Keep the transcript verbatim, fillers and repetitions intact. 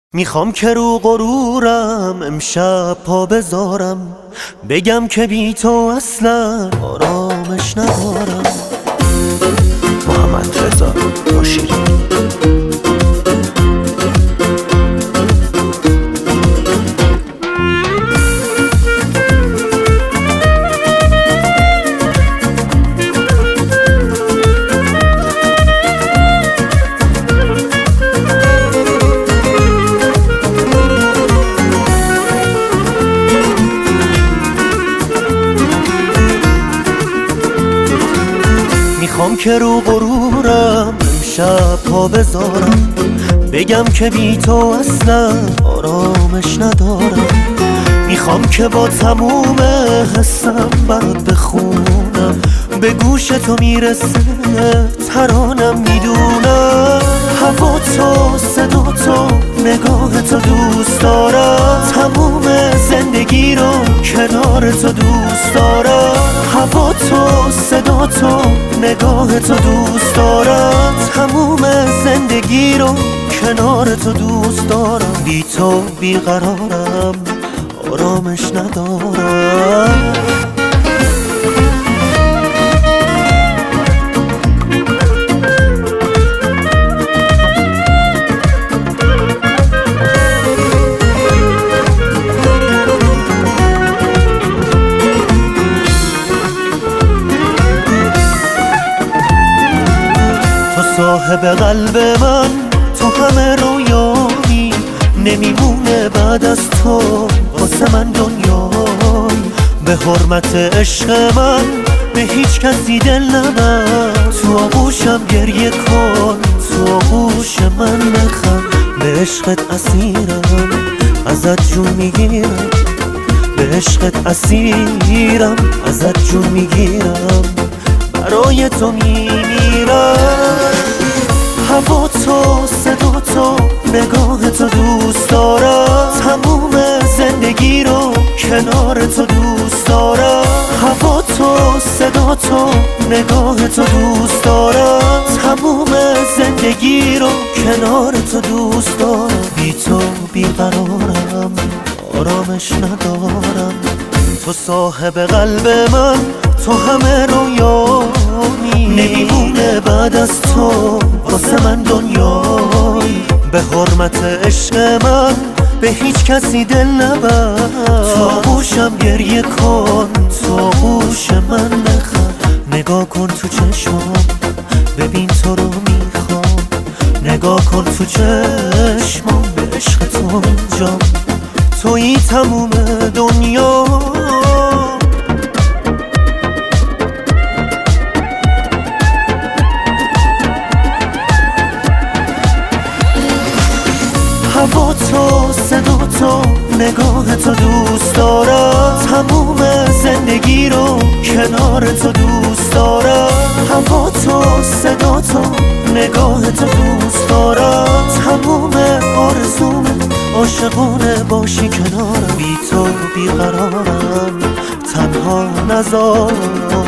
میخوام که رو غرورم امشب پا بذارم، بگم که بی تو اصلا آرامش ندارم. محمد رضا مشیری. میخوام که رو غرورم امشب پا بذارم، بگم که بی تو اصلا آرامش ندارم. میخوام که با تموم حسم برات بخونم، به گوش تو میرسه ترانم. میدونم هوا تو، صدا تو، نگاه تو دوست دارم. تموم زندگی رو کنار تو دوست دارم. هوا تو، صدا تو، نگاه تو دوست دارم. تموم زندگی رو کنار تو دوست دارم. بی تو بیقرارم، آرامش ندارم. صاحب قلب من، تو همه رویایی، نمیمونه بعد از تو واسه من دنیای. به حرمت عشق من به هیچ کسی دل نبند. تو آغوشم گریه کن، تو آغوش من بخند. به عشقت اسیرم، ازت جون میگیرم. به عشقت اسیرم، ازت جون میگیرم. برای تو میمیرم. هوا تو، صدا تو، نگاه تو دوست دارم. تموم زندگی رو کنار تو دوست دارم. هوا تو، صدا تو، نگاه تو دوست دارم. تموم زندگی رو کنار تو دوست دارم. بی تو بیقرارم، آرامش ندارم. تو صاحب قلب من، تو همه رویایی، نمیمونه بعد از تو واسه من دنیای. به حرمت عشق من به هیچ کسی دل نبند. تو آغوشم گریه کن، تو آغوش من بخند. نگاه کن تو چشمام، ببین تو رو میخوام. نگاه کن تو چشمام، به عشق تو اینجام. تویی تموم دنیا. هوا تو، صدا تو، نگاه تو دوست دارم. تموم زندگی رو کنار تو دوست دارم. هوا تو، صدا تو، نگاه تو دوست دارم. تموم آرزومه عاشقانه باشی کنارم. بی تو بیقرارم، تنها نذار.